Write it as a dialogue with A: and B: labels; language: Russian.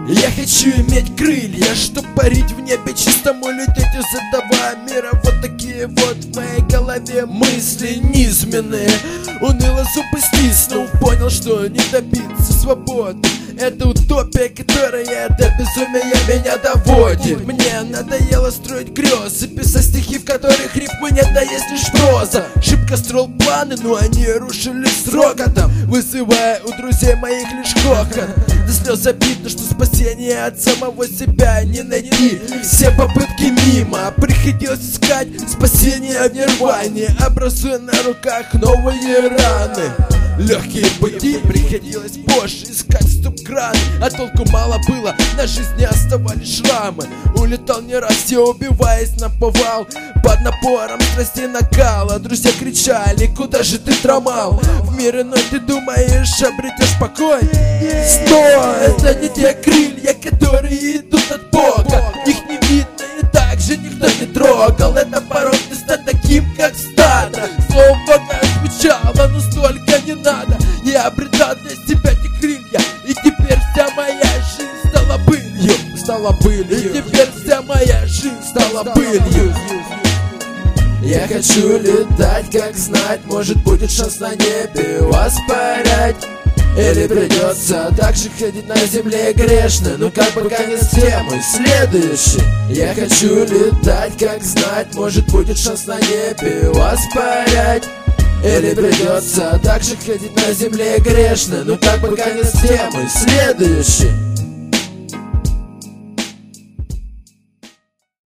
A: Я хочу иметь крылья, чтоб парить в небе чистому, лететь из этого мира. Вот такие вот в моей голове мысли низменные. Уныло зубы стиснул, понял, что не добиться свободы. Это утопия, которая до безумия меня доводит. Мне надоело строить грезы, писать стихи, в которых рифмы нет, да есть лишь проза. Шибко строил планы, но они рушились с рокотом, вызывая у друзей моих лишь хохот. До слез обидно, что спасение от самого себя не найти. Все попытки мимо, приходилось искать спасение в нирване, образуя на руках новые раны. Легкие пути приходилось позже искать стоп-краны, а толку мало было, на жизни оставались шрамы. Улетал не раз, все убиваясь наповал, под напором страсти накала. Друзья кричали: куда же ты драмал? В мир иной ты думаешь, обретешь покой? Стой! Это не те крылья, которые идут от Бога. Их не видно и так же никто не трогал. Это порог не стать таким, как стадо. Слово Бога звучало, но столько не надо. Я обретал для себя эти крылья, и теперь вся моя жизнь стала пылью. И теперь вся моя жизнь стала пылью. Я хочу летать, как знать, может будет шанс на небе воспарять. Или придется так же ходить на земле грешно. Ну как бы конец темы следующий. Я хочу летать, как знать, может будет шанс на небе воспарять. Или придется так же ходить на земле грешно. Ну как бы конец темы следующий.